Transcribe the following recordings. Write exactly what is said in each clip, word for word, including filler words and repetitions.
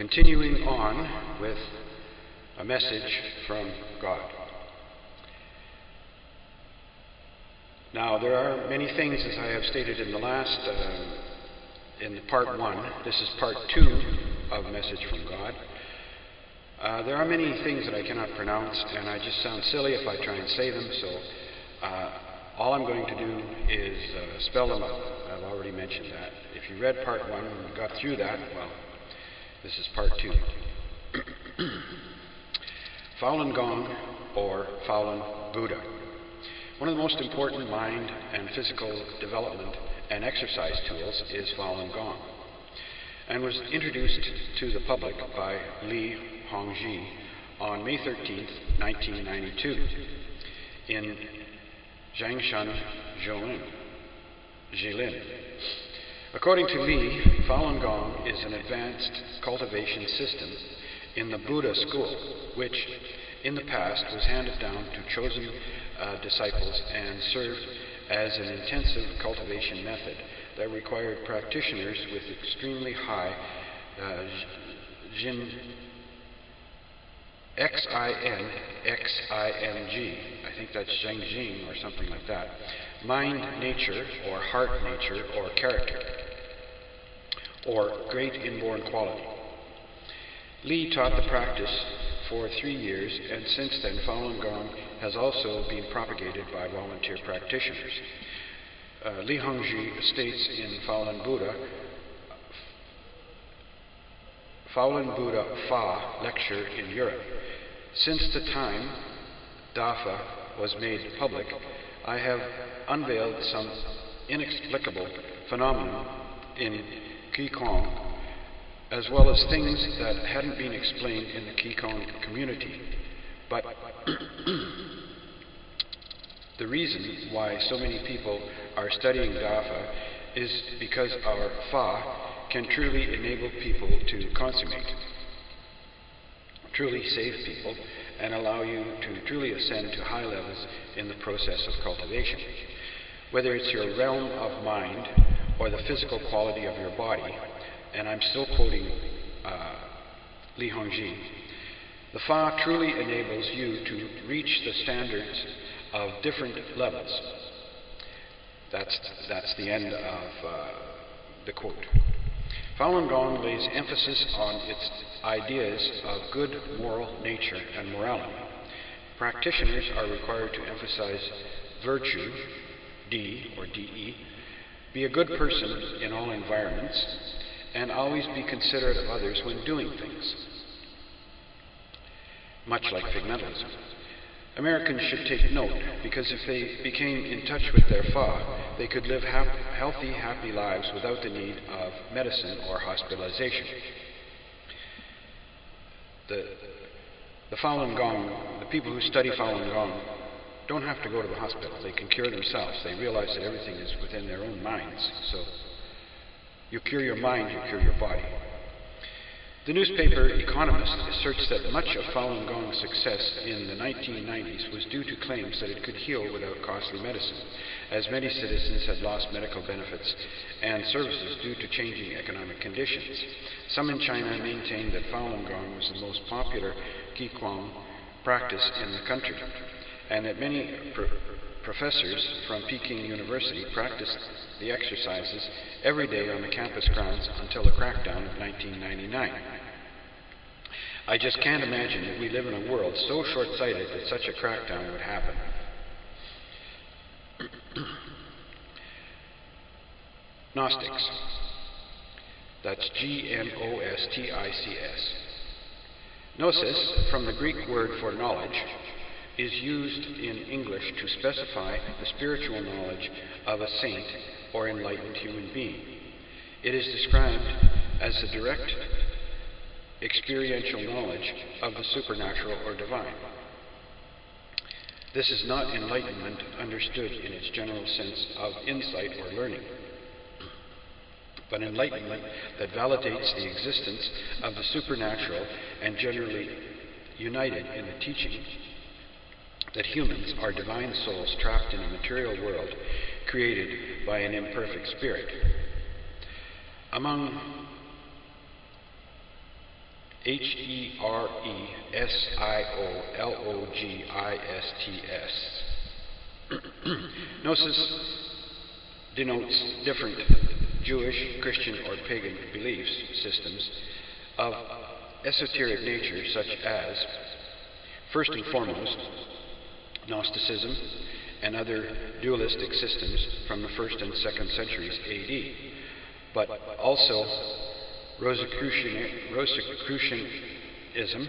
continuing on with a message from God. Now, there are many things, as I have stated in the last, uh, in part one. This is part two of Message from God. Uh, there are many things that I cannot pronounce, and I just sound silly if I try and say them, so uh, all I'm going to do is uh, spell them out. I've already mentioned that. If you read part one and you got through that, well, this is part two. Falun Gong, or Falun Buddha. One of the most important mind and physical development and exercise tools is Falun Gong, and was introduced to the public by Li Hongzhi on May thirteenth, nineteen ninety-two, in Zhangshan, Zhou, Jilin. According to Li, Falun Gong is an advanced cultivation system in the Buddha school, which in the past was handed down to chosen uh, disciples and served as an intensive cultivation method that required practitioners with extremely high uh, Xin, X I N X I M G, I think that's Zhengjing or something like that, mind nature or heart nature or character, or great inborn quality. Li taught the practice for three years, and since then Falun Gong has also been propagated by volunteer practitioners. Uh, Li Hongzhi states in Falun Buddha, Falun Buddha Fa lecture in Europe, since the time Dafa was made public, I have unveiled some inexplicable phenomenon in Qigong, as well as things that hadn't been explained in the Qigong community. But the reason why so many people are studying Dafa is because our Fa can truly enable people to consummate, truly save people, and allow you to truly ascend to high levels in the process of cultivation. Whether it's your realm of mind or the physical quality of your body, and I'm still quoting uh, Li Hongzhi, the Fa truly enables you to reach the standards of different levels. That's, that's the end of uh, the quote. Falun Gong lays emphasis on its ideas of good moral nature and morality. Practitioners are required to emphasize virtue, D or D E, be a good person in all environments, and always be considerate of others when doing things, much like figmentalism. Americans should take note, because if they became in touch with their Fa, they could live hap- healthy, happy lives without the need of medicine or hospitalization. The, the Falun Gong, the people who study Falun Gong, don't have to go to the hospital. They can cure themselves. They realize that everything is within their own minds. So you cure your mind, you cure your body. The newspaper Economist asserts that much of Falun Gong's success in the nineteen nineties was due to claims that it could heal without costly medicine, as many citizens had lost medical benefits and services due to changing economic conditions. Some in China maintained that Falun Gong was the most popular Qigong practice in the country, and that many pro- professors from Peking University practiced the exercises every day on the campus grounds until the crackdown of nineteen ninety-nine. I just can't imagine that we live in a world so short-sighted that such a crackdown would happen. Gnostics. That's G N O S T I C S. Gnosis, from the Greek word for knowledge, is used in English to specify the spiritual knowledge of a saint or enlightened human being. It is described as the direct experiential knowledge of the supernatural or divine. This is not enlightenment understood in its general sense of insight or learning, but enlightenment that validates the existence of the supernatural and generally united in the teaching that humans are divine souls trapped in a material world created by an imperfect spirit. Among H E R E S I O L O G I S T S. Gnosis denotes different Jewish, Christian, or pagan belief systems of esoteric nature, such as, first and foremost, Gnosticism and other dualistic systems from the first and second centuries A D, but also Rosicrucian, Rosicrucianism,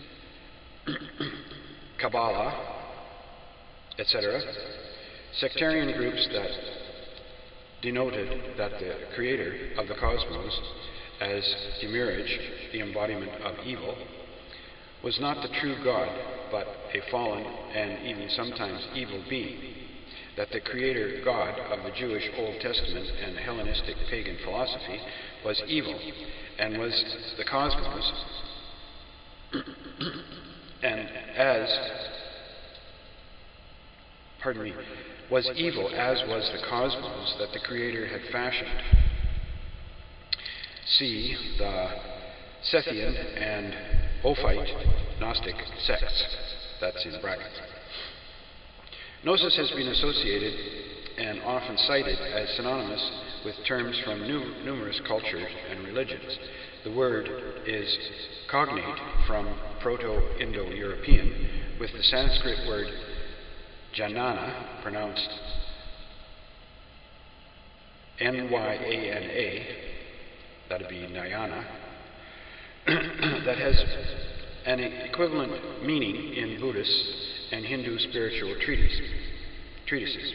Kabbalah, et cetera, sectarian groups that denoted that the creator of the cosmos, as Demiurge, the embodiment of evil, was not the true God, but a fallen and even sometimes evil being, that the creator God of the Jewish Old Testament and Hellenistic pagan philosophy was evil and was the cosmos, and as, pardon me, was evil as was the cosmos that the creator had fashioned. See the Sethian and Ophite Gnostic sects. That's in brackets. Gnosis has been associated and often cited as synonymous with terms from nu- numerous cultures and religions. The word is cognate from Proto-Indo-European, with the Sanskrit word Jnana, pronounced N Y A N A, that would be Nyana, that has an equivalent meaning in Buddhist and Hindu spiritual treatise, treatises.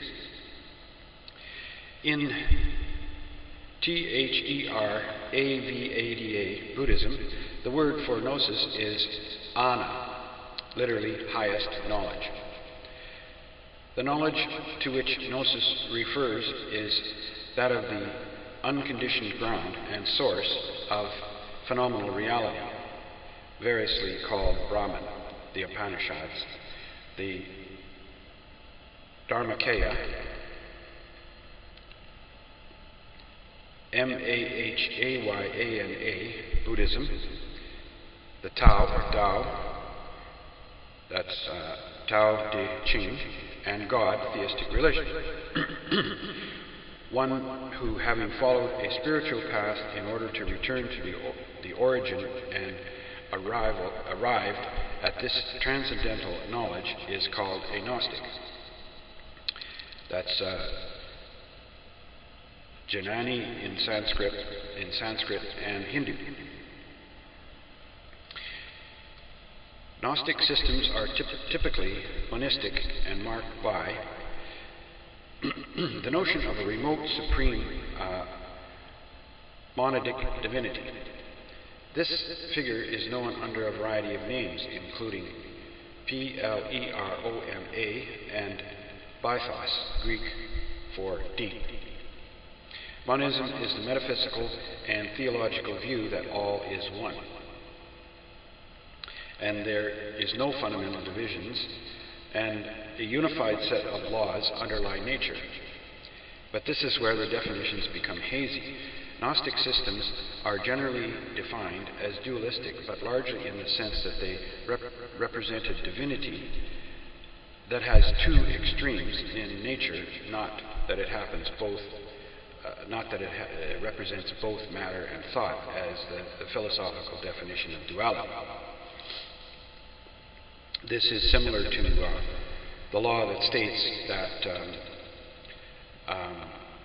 In T H E R A V A D A Buddhism, the word for gnosis is Ana, literally highest knowledge. The knowledge to which gnosis refers is that of the unconditioned ground and source of phenomenal reality, variously called Brahman, the Upanishads, the Dharmakaya, M A H A Y A N A, Buddhism, the Tao, or Tao, that's uh, Tao Te Ching, and God, theistic religion. One who, having followed a spiritual path in order to return to the, the origin and arrival, arrived at this transcendental knowledge, is called a Gnostic. That's uh, Jnani in Sanskrit, in Sanskrit and Hindu. Gnostic systems are typ- typically monistic and marked by the notion of a remote, supreme, uh, monadic divinity. This figure is known under a variety of names, including P L E R O M A and Bythos, Greek for deep. Monism is the metaphysical and theological view that all is one, and there is no fundamental divisions, and a unified set of laws underlie nature. But this is where the definitions become hazy. Gnostic systems are generally defined as dualistic, but largely in the sense that they rep- represented divinity that has two extremes in nature, not that it happens both, uh, not that it, ha- it represents both matter and thought, as the, the philosophical definition of duality. This is similar to uh, the law that states that um, um,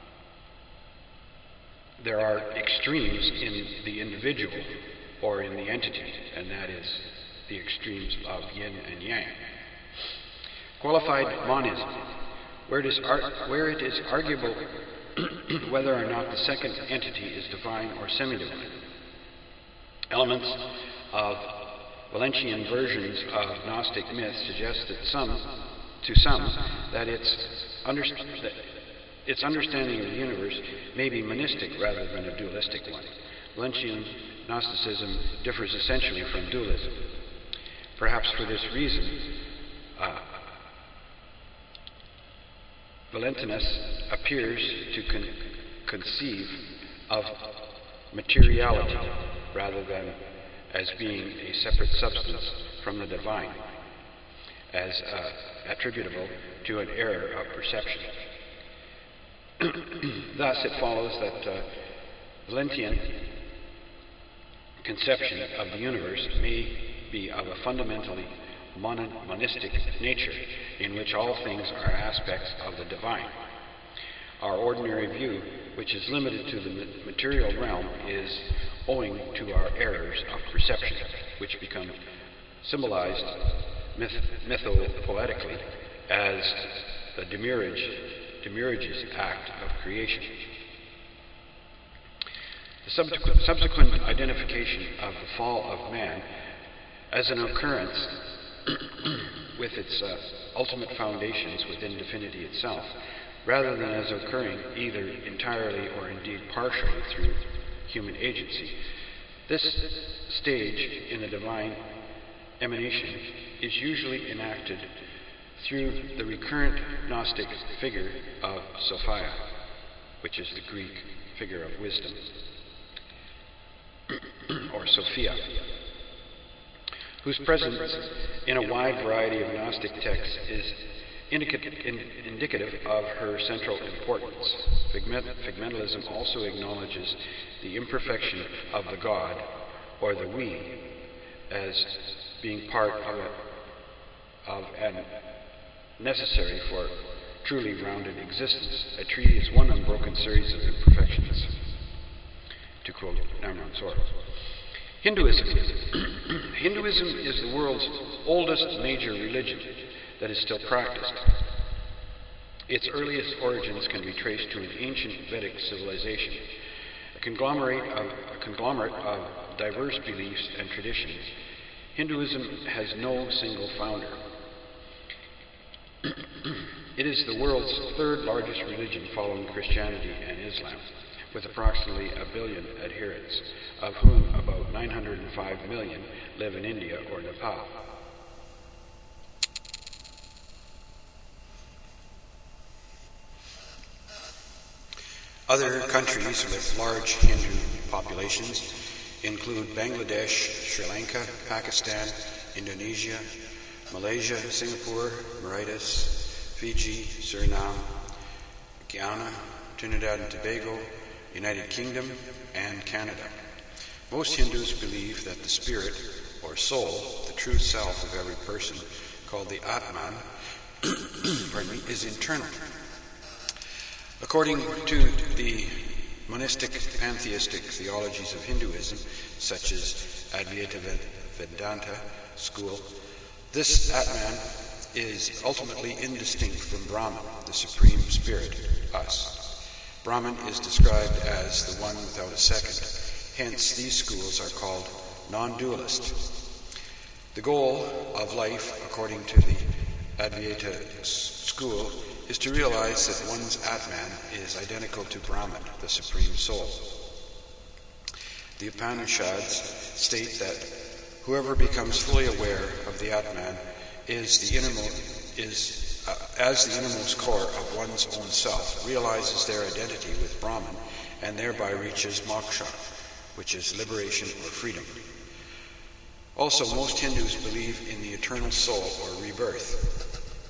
there are extremes in the individual or in the entity, and that is the extremes of yin and yang. Qualified monism, where it is, ar- where it is arguable whether or not the second entity is divine or semi-divine. Elements of Valentian versions of Gnostic myth suggest that some, to some, that its, underst- that its understanding of the universe may be monistic rather than a dualistic one. Valentian Gnosticism differs essentially from dualism. Perhaps for this reason, uh, Valentinus appears to con- conceive of materiality rather than as being a separate substance from the divine, as uh, attributable to an error of perception. Thus, it follows that uh, Valentian conception of the universe may be of a fundamentally mon- monistic nature, in which all things are aspects of the divine. Our ordinary view, which is limited to the material realm, is owing to our errors of perception, which become symbolized myth- mythopoetically as the demurrage, demurrage's act of creation. The subsequent, subsequent identification of the fall of man as an occurrence with its uh, ultimate foundations within divinity itself, rather than as occurring either entirely or indeed partially through human agency. This stage in the divine emanation is usually enacted through the recurrent Gnostic figure of Sophia, which is the Greek figure of wisdom, or Sophia, whose presence in a wide variety of Gnostic texts is indicative of her central importance. Figmentalism also acknowledges the imperfection of the God, or the we, as being part of, a, of and necessary for truly rounded existence. A tree is one unbroken series of imperfections, to quote Namran Sor. Hinduism. Hinduism is the world's oldest major religion that is still practiced. Its earliest origins can be traced to an ancient Vedic civilization, a conglomerate of, a conglomerate of diverse beliefs and traditions. Hinduism has no single founder. It is the world's third largest religion following Christianity and Islam, with approximately a billion adherents, of whom about nine hundred five million live in India or Nepal. Other countries with large Hindu populations include Bangladesh, Sri Lanka, Pakistan, Indonesia, Malaysia, Singapore, Mauritius, Fiji, Suriname, Guyana, Trinidad and Tobago, United Kingdom, and Canada. Most Hindus believe that the spirit, or soul, the true self of every person, called the Atman, pardon me, is internal. According to the monistic pantheistic theologies of Hinduism, such as Advaita Vedanta school, this Atman is ultimately indistinct from Brahman, the supreme spirit, us. Brahman is described as the one without a second. Hence, these schools are called non-dualist. The goal of life, according to the Advaita school, is to realize that one's Atman is identical to Brahman, the supreme soul. The Upanishads state that whoever becomes fully aware of the Atman is the innermost, is uh, as the innermost core of one's own self, realizes their identity with Brahman, and thereby reaches moksha, which is liberation or freedom. Also, most Hindus believe in the eternal soul or rebirth.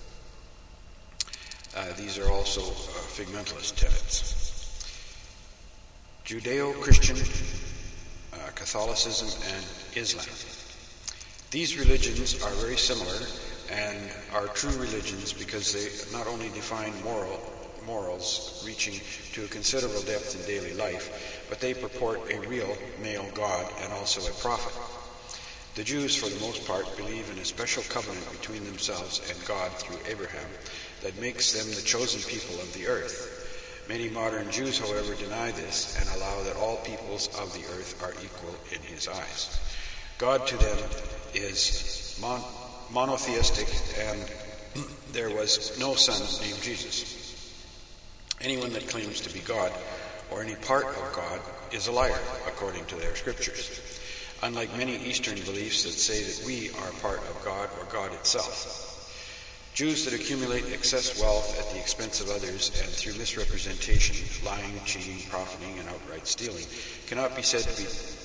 Uh, these are also uh, figmentalist tenets. Judeo-Christian, uh, Catholicism, and Islam. These religions are very similar and are true religions because they not only define moral morals reaching to a considerable depth in daily life, but they purport a real male God and also a prophet. The Jews, for the most part, believe in a special covenant between themselves and God through Abraham that makes them the chosen people of the earth. Many modern Jews, however, deny this and allow that all peoples of the earth are equal in his eyes. God to them is mon- monotheistic, and there was no son named Jesus. Anyone that claims to be God or any part of God is a liar, according to their scriptures. Unlike many Eastern beliefs that say that we are part of God or God itself. Jews that accumulate excess wealth at the expense of others and through misrepresentation, lying, cheating, profiting, and outright stealing cannot be said to be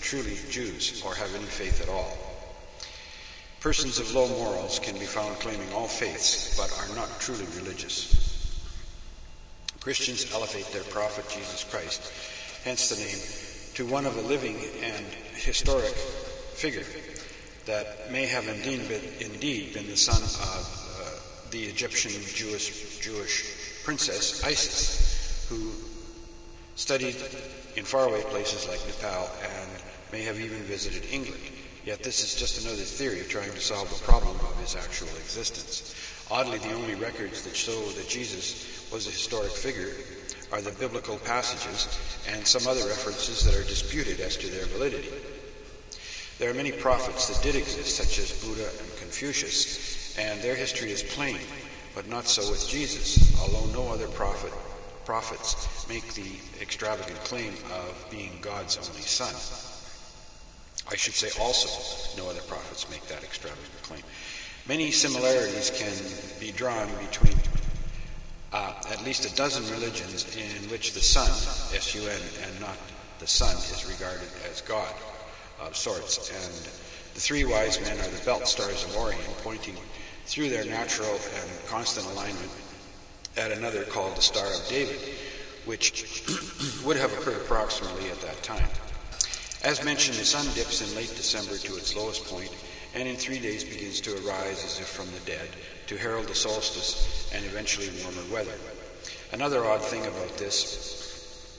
truly Jews or have any faith at all. Persons of low morals can be found claiming all faiths, but are not truly religious. Christians elevate their prophet Jesus Christ, hence the name, to one of a living and historic figure that may have indeed been, indeed been the son of uh, the Egyptian Jewish, Jewish princess Isis, who studied in faraway places like Nepal and may have even visited England. Yet this is just another theory trying to solve the problem of his actual existence. Oddly, the only records that show that Jesus was a historic figure are the biblical passages and some other references that are disputed as to their validity. There are many prophets that did exist, such as Buddha and Confucius, and their history is plain, but not so with Jesus, although no other prophet, prophets make the extravagant claim of being God's only son. I should say also, no other prophets make that extravagant claim. Many similarities can be drawn between uh, at least a dozen religions in which the Son, S U N, and not the Son, is regarded as God of sorts. And the three wise men are the belt stars of Orion, pointing through their natural and constant alignment at another called the Star of David, which would have occurred approximately at that time. As mentioned, the sun dips in late December to its lowest point, and in three days begins to arise as if from the dead, to herald the solstice and eventually warmer weather. Another odd thing about this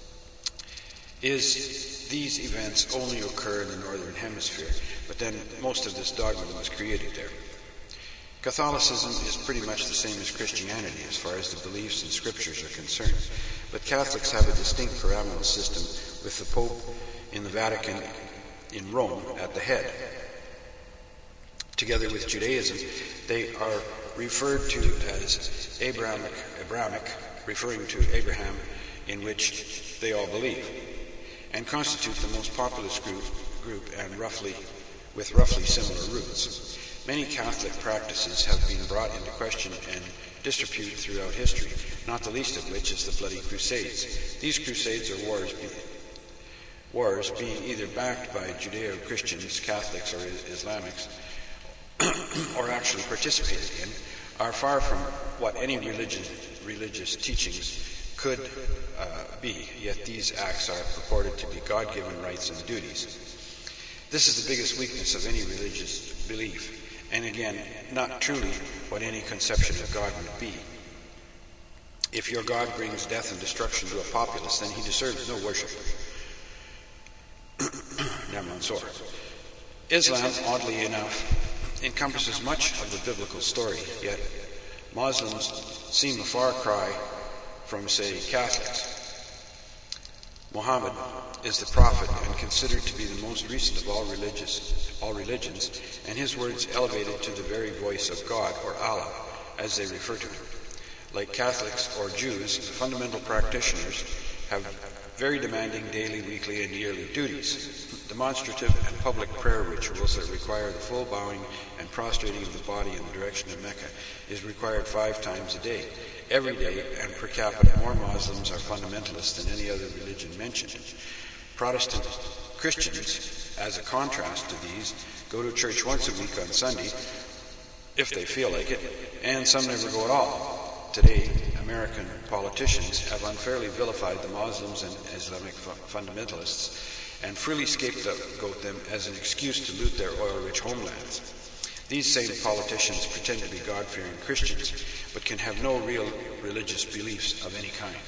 is these events only occur in the northern hemisphere, but then most of this dogma was created there. Catholicism is pretty much the same as Christianity as far as the beliefs and scriptures are concerned, but Catholics have a distinct pyramidal system with the Pope in the Vatican in Rome at the head. Together with Judaism, they are referred to as Abrahamic, Abrahamic, referring to Abraham, in which they all believe, and constitute the most populous group, group and roughly with roughly similar roots. Many Catholic practices have been brought into question and disrepute throughout history, not the least of which is the Bloody Crusades. These crusades are wars be- wars being either backed by Judeo-Christians, Catholics, or Islamics, or actually participated in, are far from what any religion, religious teachings could uh, be, yet these acts are purported to be God-given rights and duties. This is the biggest weakness of any religious belief, and again, not truly what any conception of God would be. If your God brings death and destruction to a populace, then he deserves no worship. Naman-Zor. Islam, oddly enough, encompasses much of the biblical story, yet Muslims seem a far cry from, say, Catholics. Muhammad is the prophet and considered to be the most recent of all religious, all religions, and his words elevated to the very voice of God, or Allah, as they refer to him. Like Catholics or Jews, fundamental practitioners have very demanding daily, weekly, and yearly duties. Demonstrative and public prayer rituals that require the full bowing and prostrating of the body in the direction of Mecca is required five times a day. Every day, and per capita, more Muslims are fundamentalists than any other religion mentioned. Protestant Christians, as a contrast to these, go to church once a week on Sunday, if they feel like it, and some never go at all. Today, American politicians have unfairly vilified the Muslims and Islamic fu- fundamentalists and freely scapegoat them as an excuse to loot their oil-rich homelands. These same politicians pretend to be God-fearing Christians, but can have no real religious beliefs of any kind.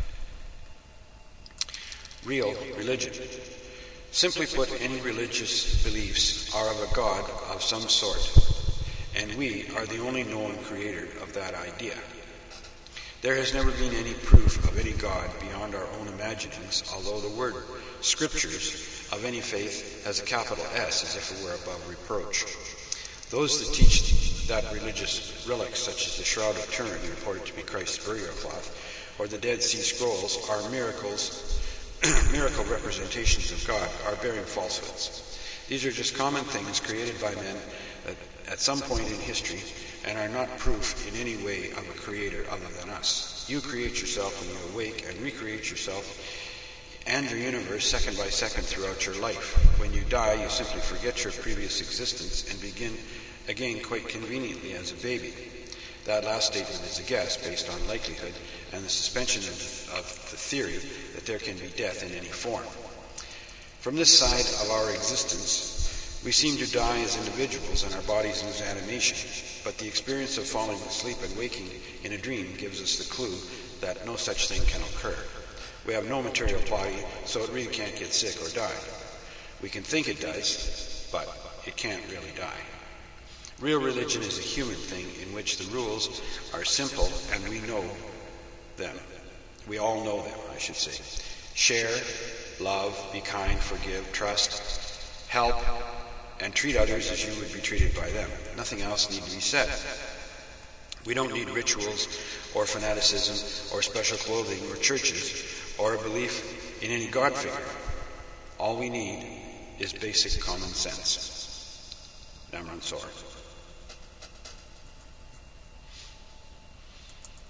Real religion. Simply put, any religious beliefs are of a God of some sort, and we are the only known creator of that idea. There has never been any proof of any God beyond our own imaginings, although the word scriptures of any faith has a capital S as if it were above reproach. Those that teach that religious relics, such as the Shroud of Turin, reported to be Christ's burial cloth, or the Dead Sea Scrolls, are miracles, miracle representations of God, are bearing falsehoods. These are just common things created by men at, at some point in history and are not proof in any way of a creator other than us. You create yourself when you awake and recreate yourself and your universe second by second throughout your life. When you die, you simply forget your previous existence and begin again quite conveniently as a baby. That last statement is a guess based on likelihood and the suspension of, of the theory that there can be death in any form. From this side of our existence, we seem to die as individuals and our bodies lose animation, but the experience of falling asleep and waking in a dream gives us the clue that no such thing can occur. We have no material body, so it really can't get sick or die. We can think it does, but it can't really die. Real religion is a human thing in which the rules are simple and we know them. We all know them, I should say. Share, love, be kind, forgive, trust, help, and treat others as you would be treated by them. Nothing else need to be said. We don't need rituals or fanaticism or special clothing or churches or a belief in any God figure. All we need is basic common sense. Namran Sor.